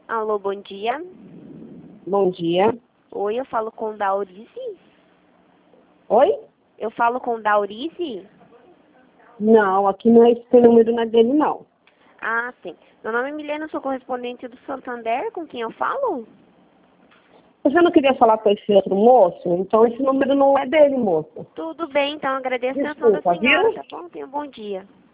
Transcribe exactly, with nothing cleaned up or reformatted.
Alô, bom dia. Bom dia. Oi, eu falo com Daurice? Oi? Eu falo com Daurice? Não, aqui não é esse número, não é dele, não. Ah, sim. Meu nome é Milena, sou correspondente do Santander, com quem eu falo? Você não queria falar com esse outro moço? Então esse número não é dele, moço. Tudo bem, então agradeço a atenção da Desculpa, senhora, viu? tá bom? Tenha um bom dia.